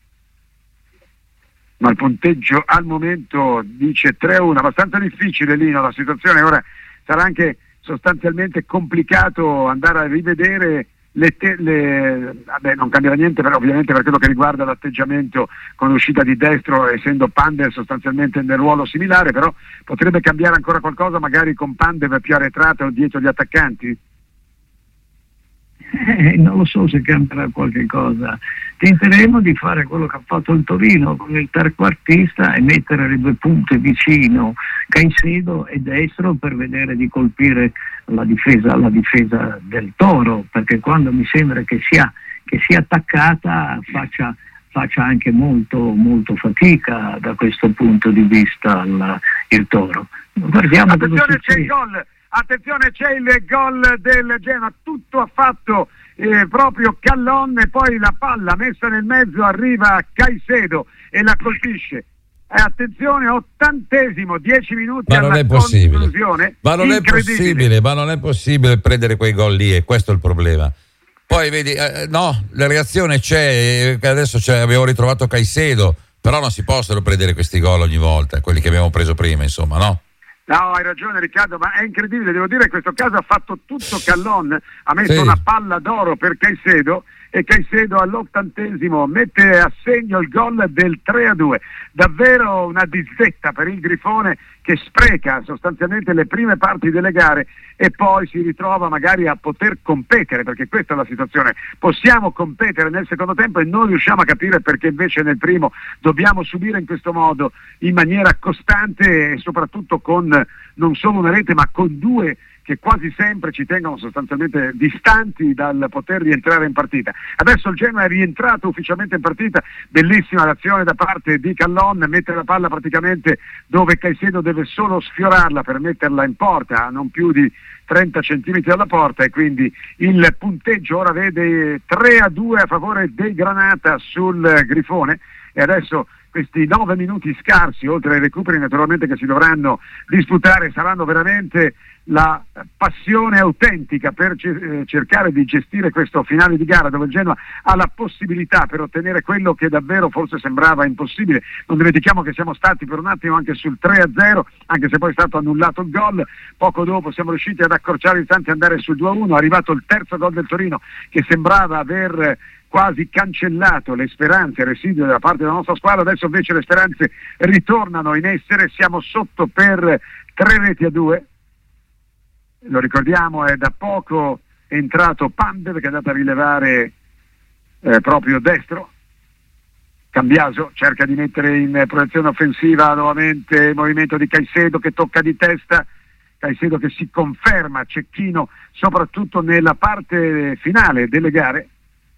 ma il punteggio al momento dice tre a uno, abbastanza difficile Lino la situazione. Ora sarà anche sostanzialmente complicato andare a rivedere Le te, le, vabbè, non cambierà niente per, ovviamente per quello che riguarda l'atteggiamento con l'uscita di Destro, essendo Pandev sostanzialmente nel ruolo similare, però potrebbe cambiare ancora qualcosa magari con Pandev più arretrato o dietro gli attaccanti? Eh, non lo so se cambierà qualche cosa. Tenteremo di fare quello che ha fatto il Torino con il trequartista e mettere le due punte vicino Caicedo e Destro per vedere di colpire la difesa, la difesa del Toro, perché quando mi sembra che sia, che sia attaccata faccia, faccia anche molto, molto fatica da questo punto di vista il, il Toro. Guardiamo. Attenzione, c'è il gol. Attenzione, c'è il gol del Genoa, tutto ha fatto eh, proprio Callon e poi la palla messa nel mezzo arriva Caicedo e la colpisce. Eh, attenzione, ottantesimo, dieci minuti ma non alla è possibile. conclusione. Ma non è possibile, ma non è possibile prendere quei gol lì, e questo è il problema. Poi vedi, eh, no, la reazione c'è, adesso c'è, abbiamo ritrovato Caicedo, però non si possono prendere questi gol ogni volta, quelli che abbiamo preso prima, insomma, no? No, hai ragione Riccardo, ma è incredibile, devo dire che in questo caso ha fatto tutto Callon, ha messo sì. una palla d'oro per Caicedo e Caicedo all'ottantesimo mette a segno il gol del tre a due, davvero una disdetta per il Grifone che spreca sostanzialmente le prime parti delle gare e poi si ritrova magari a poter competere, perché questa è la situazione, possiamo competere nel secondo tempo e non riusciamo a capire perché invece nel primo dobbiamo subire in questo modo in maniera costante e soprattutto con non solo una rete ma con due che quasi sempre ci tengono sostanzialmente distanti dal poter rientrare in partita. Adesso il Genoa è rientrato ufficialmente in partita, bellissima l'azione da parte di Callon, mette la palla praticamente dove Caicedo deve solo sfiorarla per metterla in porta, a non più di trenta centimetri dalla porta, e quindi il punteggio ora vede tre a due a favore dei Granata sul Grifone. E adesso questi nove minuti scarsi, oltre ai recuperi naturalmente che si dovranno disputare, saranno veramente la passione autentica per c- cercare di gestire questo finale di gara dove il Genoa ha la possibilità per ottenere quello che davvero forse sembrava impossibile. Non dimentichiamo che siamo stati per un attimo anche sul tre a zero, anche se poi è stato annullato il gol. Poco dopo siamo riusciti ad accorciare i distanze e andare sul due a uno, è arrivato il terzo gol del Torino che sembrava aver quasi cancellato le speranze residue da parte della nostra squadra. Adesso invece le speranze ritornano in essere, siamo sotto per tre reti a due, lo ricordiamo, è da poco entrato Pandev che è andato a rilevare eh, proprio Destro. Cambiaso cerca di mettere in proiezione offensiva nuovamente il movimento di Caicedo che tocca di testa, Caicedo che si conferma cecchino soprattutto nella parte finale delle gare.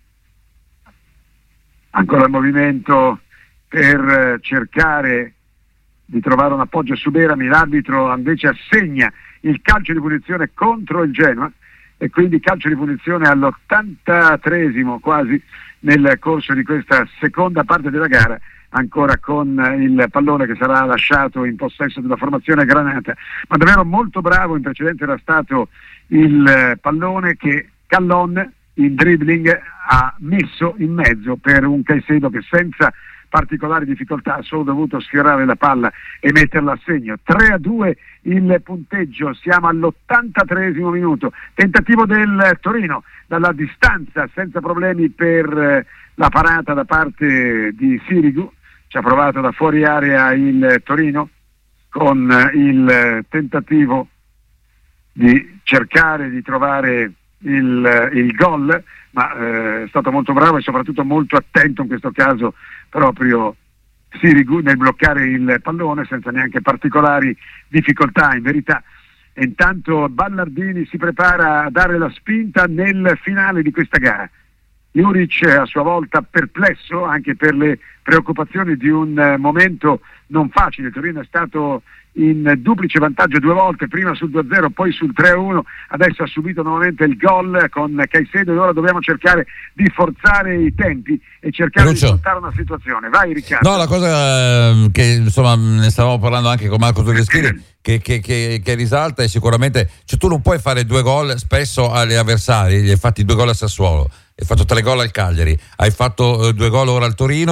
Ancora il movimento per cercare di trovare un appoggio su Berami, l'arbitro invece assegna il calcio di punizione contro il Genoa e quindi calcio di punizione all'ottantatreesimo quasi nel corso di questa seconda parte della gara, ancora con il pallone che sarà lasciato in possesso della formazione Granata, ma davvero molto bravo. In precedenza era stato il pallone che Callon in dribbling ha messo in mezzo per un Caicedo che senza particolari difficoltà ha solo dovuto sfiorare la palla e metterla a segno. tre a due il punteggio, siamo all'ottantatreesimo minuto, tentativo del Torino dalla distanza senza problemi per la parata da parte di Sirigu, ci ha provato da fuori area il Torino con il tentativo di cercare di trovare il, il gol, ma eh, è stato molto bravo e soprattutto molto attento in questo caso proprio Sirigu nel bloccare il pallone senza neanche particolari difficoltà in verità. E intanto Ballardini si prepara a dare la spinta nel finale di questa gara. Juric a sua volta perplesso anche per le preoccupazioni di un eh, momento non facile. Il Torino è stato in duplice vantaggio due volte, prima sul due a zero poi sul tre a uno, adesso ha subito nuovamente il gol con Caicedo e ora dobbiamo cercare di forzare i tempi e cercare Lucio. di sfruttare una situazione. Vai Riccardo. No, la cosa che insomma ne stavamo parlando anche con Marco Todeschini che, che, che, che risalta è sicuramente, cioè tu non puoi fare due gol spesso agli avversari, gli hai fatti due gol a Sassuolo, hai fatto tre gol al Cagliari, hai fatto uh, due gol ora al Torino e poi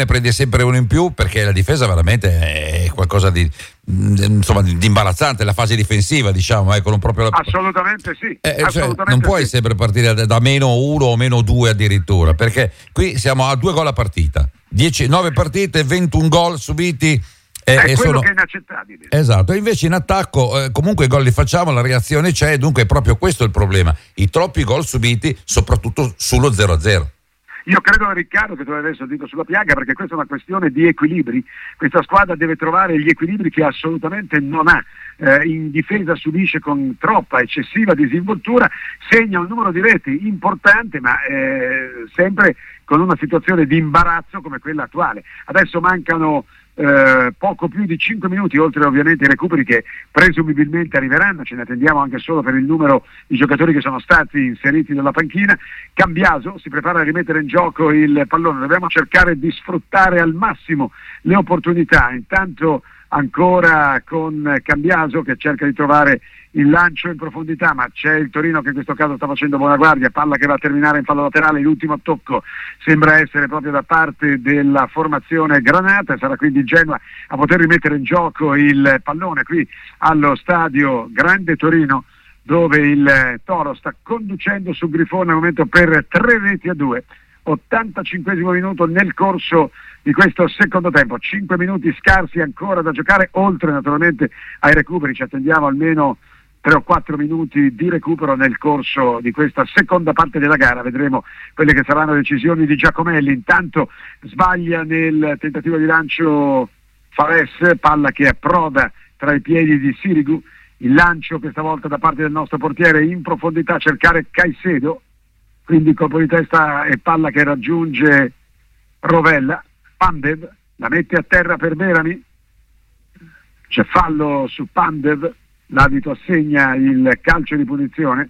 ne prendi sempre uno in più, perché la difesa veramente è qualcosa di, insomma, di imbarazzante, la fase difensiva, diciamo, eh, con un proprio... Assolutamente sì. Eh, cioè, assolutamente non puoi sì. sempre partire da, da meno uno o meno due addirittura, perché qui siamo a due gol a partita, dieci, nove partite, ventuno gol subiti. È e quello sono... che è inaccettabile. Esatto, invece in attacco eh, comunque i gol li facciamo, la reazione c'è, dunque è proprio questo il problema, i troppi gol subiti, soprattutto sullo zero a zero. Io credo, Riccardo, che tu adesso dito sulla piaga, perché questa è una questione di equilibri. Questa squadra deve trovare gli equilibri che assolutamente non ha. Eh, in difesa subisce con troppa eccessiva disinvoltura, segna un numero di reti importante, ma eh, sempre con una situazione di imbarazzo come quella attuale. Adesso mancano eh, poco più di cinque minuti, oltre ovviamente i recuperi che presumibilmente arriveranno, ce ne attendiamo anche solo per il numero di giocatori che sono stati inseriti nella panchina. Cambiaso si prepara a rimettere in gioco il pallone, dobbiamo cercare di sfruttare al massimo le opportunità, intanto ancora con Cambiaso che cerca di trovare il lancio in profondità, ma c'è il Torino che in questo caso sta facendo buona guardia, palla che va a terminare in fallo laterale, l'ultimo tocco sembra essere proprio da parte della formazione granata, sarà quindi il Genoa a poter rimettere in gioco il pallone qui allo stadio Grande Torino, dove il Toro sta conducendo su Grifone al momento per tre reti a due. ottantacinquesimo minuto nel corso di questo secondo tempo, cinque minuti scarsi ancora da giocare, oltre naturalmente ai recuperi, ci attendiamo almeno tre o quattro minuti di recupero nel corso di questa seconda parte della gara, vedremo quelle che saranno decisioni di Giacomelli. Intanto sbaglia nel tentativo di lancio Fares, palla che approda tra i piedi di Sirigu, il lancio questa volta da parte del nostro portiere in profondità a cercare Caicedo, quindi colpo di testa e palla che raggiunge Rovella. Pandev la mette a terra per Berami, c'è fallo su Pandev, l'arbitro assegna il calcio di punizione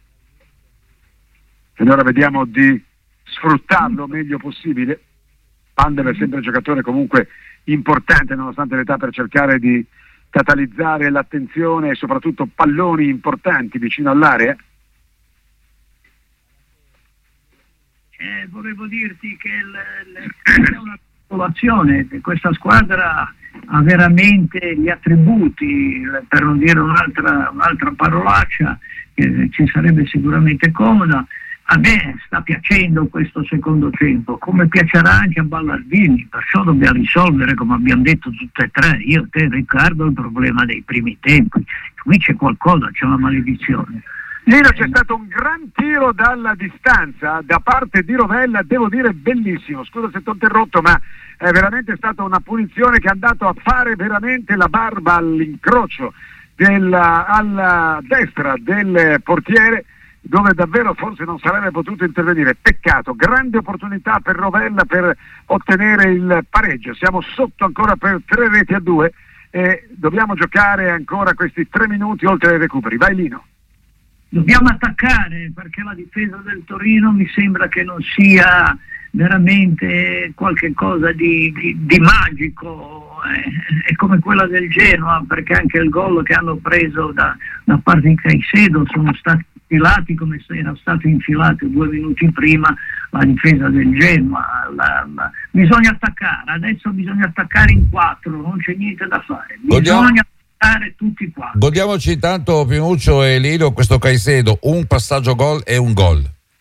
e ora vediamo di sfruttarlo meglio possibile. Pandev è sempre un giocatore comunque importante nonostante l'età, per cercare di catalizzare l'attenzione e soprattutto palloni importanti vicino all'area. Eh, volevo dirti che il, il, è una popolazione, questa squadra ha veramente gli attributi, per non dire un'altra, un'altra parolaccia, che ci sarebbe sicuramente comoda. A me sta piacendo questo secondo tempo, come piacerà anche a Ballardini, perciò dobbiamo risolvere, come abbiamo detto tutte e tre, io e te Riccardo, il problema dei primi tempi. Qui c'è qualcosa, c'è una maledizione. Lino, c'è stato un gran tiro dalla distanza da parte di Rovella, devo dire bellissimo, scusa se ti ho interrotto, ma è veramente stata una punizione che è andato a fare veramente la barba all'incrocio della, alla destra del portiere, dove davvero forse non sarebbe potuto intervenire. Peccato, grande opportunità per Rovella per ottenere il pareggio, siamo sotto ancora per tre reti a due e dobbiamo giocare ancora questi tre minuti oltre ai recuperi. Vai Lino. Dobbiamo attaccare, perché la difesa del Torino mi sembra che non sia veramente qualche cosa di, di, di magico, è, è come quella del Genoa, perché anche il gol che hanno preso da, da parte di Caicedo sono stati infilati come se era stato infilato due minuti prima la difesa del Genoa. La, la, bisogna attaccare, adesso bisogna attaccare in quattro, non c'è niente da fare, bisogna tutti qua. Godiamoci intanto, Pinuccio e Lino, questo Caicedo, un passaggio gol e un gol.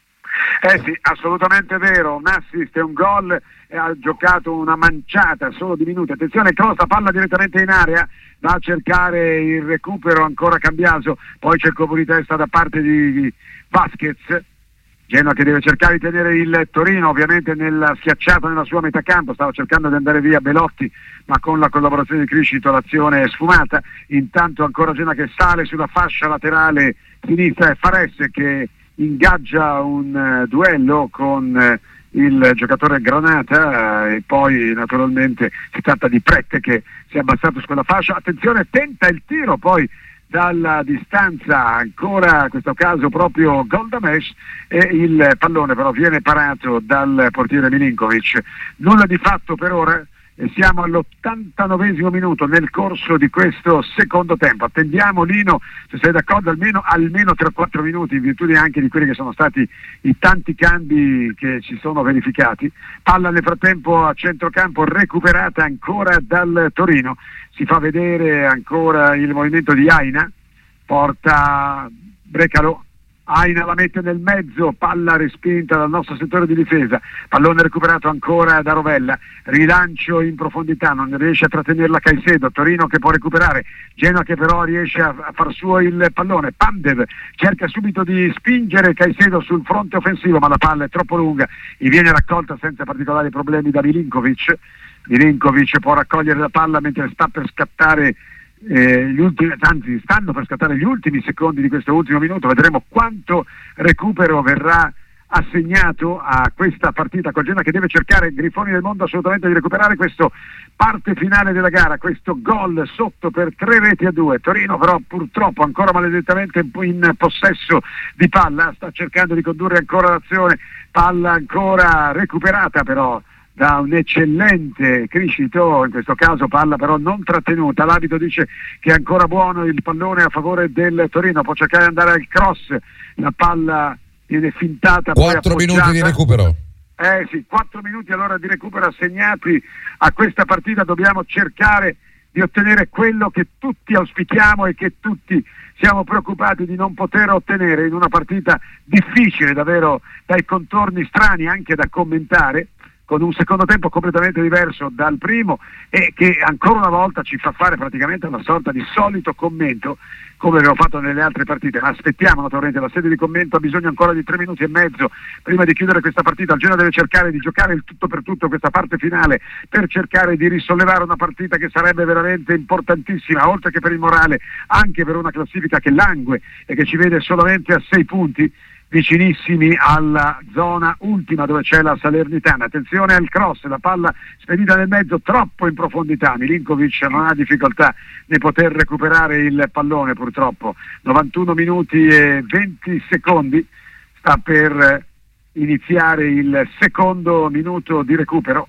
Eh sì, assolutamente vero, un assist e un gol, e ha giocato una manciata solo di minuti. Attenzione, crossa, palla direttamente in area, va a cercare il recupero ancora Cambiaso, poi c'è il colpo di testa da parte di Vasquez. Genoa che deve cercare di tenere il Torino ovviamente nel schiacciato nella sua metà campo, stava cercando di andare via Belotti, ma con la collaborazione di Criscito l'azione è sfumata. Intanto ancora Genoa che sale sulla fascia laterale sinistra e Fares che ingaggia un uh, duello con uh, il giocatore Granata uh, e poi naturalmente si tratta di Prette che si è abbassato su quella fascia. Attenzione, tenta il tiro poi dalla distanza, ancora in questo caso proprio Goldamesh, e il pallone però viene parato dal portiere Milinkovic. Nulla di fatto per ora, e siamo all'ottantanovesimo minuto nel corso di questo secondo tempo. Attendiamo, Lino, se sei d'accordo, almeno, almeno tre o quattro minuti in virtù anche di quelli che sono stati i tanti cambi che ci sono verificati. Palla nel frattempo a centrocampo recuperata ancora dal Torino, si fa vedere ancora il movimento di Aina, porta Brecalo, Aina la mette nel mezzo, palla respinta dal nostro settore di difesa, pallone recuperato ancora da Rovella, rilancio in profondità, non riesce a trattenerla Caicedo, Torino che può recuperare, Genoa che però riesce a far suo il pallone, Pandev cerca subito di spingere Caicedo sul fronte offensivo, ma la palla è troppo lunga e viene raccolta senza particolari problemi da Milinkovic. Milinkovic può raccogliere la palla mentre sta per scattare Eh, gli ultimi, anzi stanno per scattare gli ultimi secondi di questo ultimo minuto. Vedremo quanto recupero verrà assegnato a questa partita col Genoa, che deve cercare, Grifoni del Mondo, assolutamente di recuperare questa parte finale della gara, questo gol sotto per tre reti a due. Torino però purtroppo ancora maledettamente in possesso di palla, sta cercando di condurre ancora l'azione, palla ancora recuperata però da un eccellente Criscito, in questo caso palla però non trattenuta. L'arbitro dice che è ancora buono il pallone a favore del Torino, può cercare di andare al cross, la palla viene fintata, quattro minuti di recupero. Eh sì, quattro minuti allora di recupero assegnati a questa partita. Dobbiamo cercare di ottenere quello che tutti auspichiamo e che tutti siamo preoccupati di non poter ottenere in una partita difficile, davvero dai contorni strani anche da commentare, con un secondo tempo completamente diverso dal primo e che ancora una volta ci fa fare praticamente una sorta di solito commento come abbiamo fatto nelle altre partite, ma aspettiamo naturalmente, la sede di commento ha bisogno ancora di tre minuti e mezzo prima di chiudere questa partita. Il Genoa deve cercare di giocare il tutto per tutto questa parte finale per cercare di risollevare una partita che sarebbe veramente importantissima, oltre che per il morale anche per una classifica che langue e che ci vede solamente a sei punti, vicinissimi alla zona ultima dove c'è la Salernitana. Attenzione al cross, la palla spedita nel mezzo troppo in profondità, Milinkovic non ha difficoltà di poter recuperare il pallone purtroppo. novantuno minuti e venti secondi, sta per iniziare il secondo minuto di recupero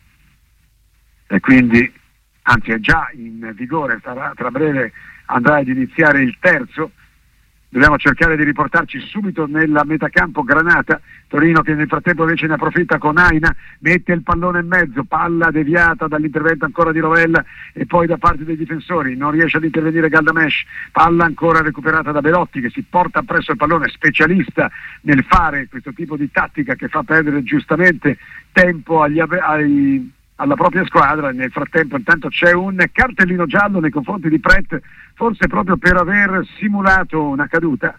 e quindi, anzi è già in vigore, sarà, tra breve andrà ad iniziare il terzo. Dobbiamo cercare di riportarci subito nella metacampo Granata, Torino che nel frattempo invece ne approfitta con Aina, mette il pallone in mezzo, palla deviata dall'intervento ancora di Rovella e poi da parte dei difensori, non riesce ad intervenire Galdamesh, palla ancora recuperata da Belotti che si porta appresso il pallone, specialista nel fare questo tipo di tattica che fa perdere giustamente tempo agli, ai, alla propria squadra. Nel frattempo intanto c'è un cartellino giallo nei confronti di Pret, forse proprio per aver simulato una caduta,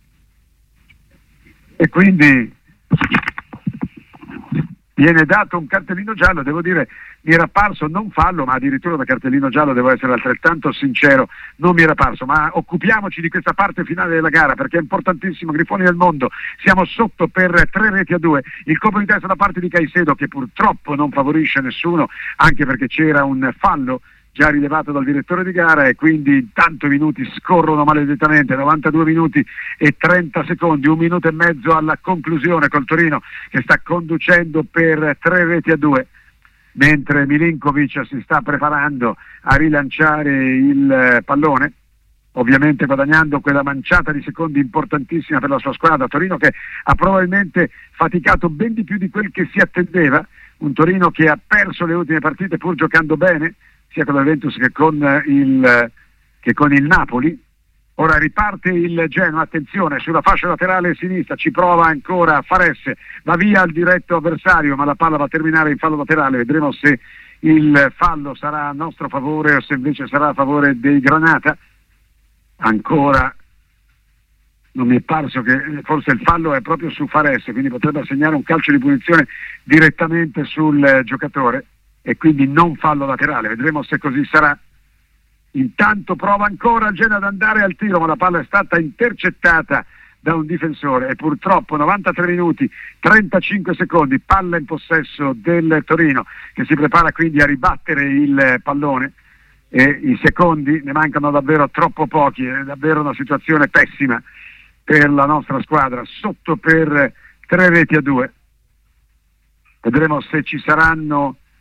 e quindi viene dato un cartellino giallo. Devo dire, mi era parso non fallo, ma addirittura da cartellino giallo devo essere altrettanto sincero, non mi era parso. Ma occupiamoci di questa parte finale della gara perché è importantissimo. Grifoni del Mondo, siamo sotto per tre reti a due, il colpo di testa da parte di Caicedo che purtroppo non favorisce nessuno, anche perché c'era un fallo già rilevato dal direttore di gara e quindi tanti minuti scorrono maledettamente, novantadue minuti e trenta secondi, un minuto e mezzo alla conclusione col Torino che sta conducendo per tre reti a due, mentre Milinkovic si sta preparando a rilanciare il pallone, ovviamente guadagnando quella manciata di secondi importantissima per la sua squadra. Torino che ha probabilmente faticato ben di più di quel che si attendeva, un Torino che ha perso le ultime partite pur giocando bene, sia con la Juventus che con il, che con il Napoli. Ora riparte il Genoa, attenzione sulla fascia laterale sinistra, ci prova ancora Fares, va via il diretto avversario ma la palla va a terminare in fallo laterale. Vedremo se il fallo sarà a nostro favore o se invece sarà a favore dei Granata. Ancora non mi è parso che forse il fallo è proprio su Fares, quindi potrebbe assegnare un calcio di punizione direttamente sul giocatore e quindi non fallo laterale. Vedremo se così sarà. Intanto prova ancora il Genoa ad andare al tiro, ma la palla è stata intercettata da un difensore e purtroppo novantatré minuti, trentacinque secondi, palla in possesso del Torino che si prepara quindi a ribattere il pallone e i secondi ne mancano davvero troppo pochi, è davvero una situazione pessima per la nostra squadra, sotto per tre reti a due. Vedremo se ci saranno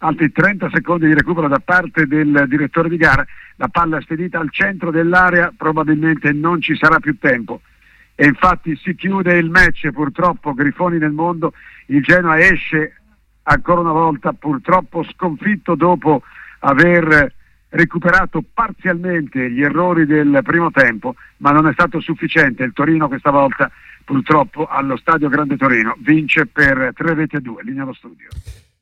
altri trenta secondi di recupero da parte del direttore di gara, la palla è spedita al centro dell'area, probabilmente non ci sarà più tempo e infatti si chiude il match. Purtroppo Grifoni nel mondo, il Genoa esce ancora una volta purtroppo sconfitto dopo aver recuperato parzialmente gli errori del primo tempo, ma non è stato sufficiente. Il Torino questa volta purtroppo allo stadio Grande Torino vince per tre reti a due. Linea allo studio.